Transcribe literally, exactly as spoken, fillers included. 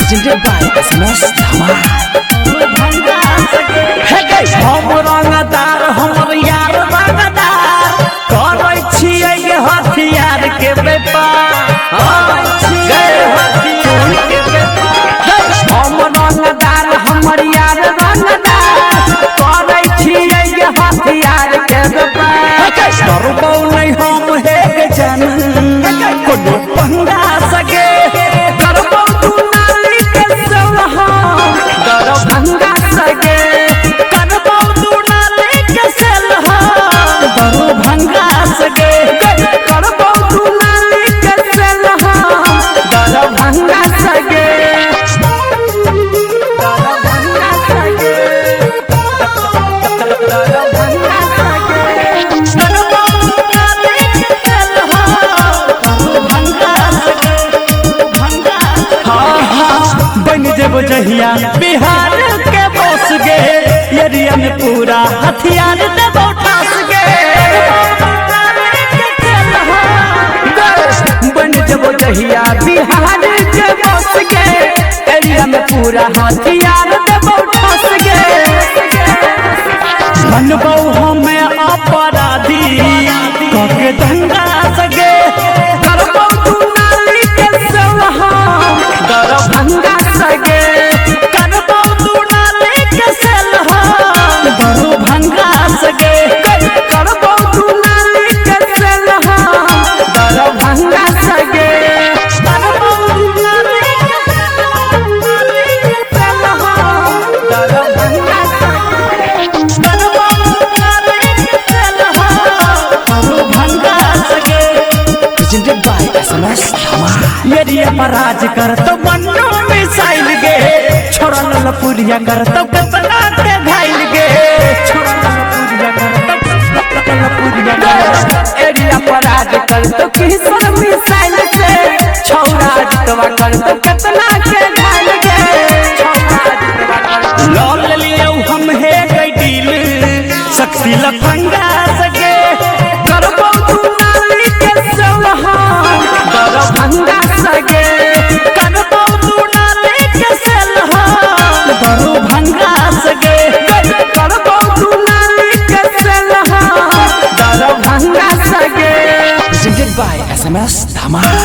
presented by S M S Dhamal। हम रंगदार हमर यार रंगदार करै छियै हथियार के व्यापार हम रंगदार हमर यार रंगदार करै छियै हथियार के व्यापार करबौ नहीं हम हे जन कोनो पंगा सके करबौ तू नाली के सलहा डर भंगा सके करबौ तू नाली के सलहा डर भंगा सके करबौ तू नाली के सलहा डर भंगा सके डर भंगा सके डर भंगा सके करबौ तू नाली के सलहा डर भंगा सके भंगा हां हां बन जेबो जहिया बिहार के बस गे एरिया में पूरा हथियार देबो ठास गे बन जेबो जहिया बिहार के बस गे एरिया में पूरा हथियार देबो ठास गे बनबौ हमें अपराधी कके दंगा सगे करबौ तू नाली के सलहा डर भंगा सगे करबौ तू नाली के सलहा डर भंगा सगे करबौ तू नाली के सलहा डर भंगा सगे करबौ तू नाली के सलहा डर भंगा सगे करबौ तू नाली के सलहा डर भंगा सगे presented by S M S Dhamal। Area पर राज कर तो बन्नो मिसाइल गे छोड़ा ललपुरिया कर तो कतना के घायल गे छोड़ा ललपुरिया कर तो ललपुरिया कर एरिया पर राज कर तो किसर मिसाइल से छोड़ा जितवा कर तो कतना के घायल गे छोड़ा जितवा कर लॉल लियो हम हे गई डील शक्ति लफंगा सके करबौ तू नाली के सलहा डर भंगा सके करबौ तू नाली के सलहा डर भंगा सके करबौ तू नाली के सलहा डर भंगा सके presented by S M S Dhamal।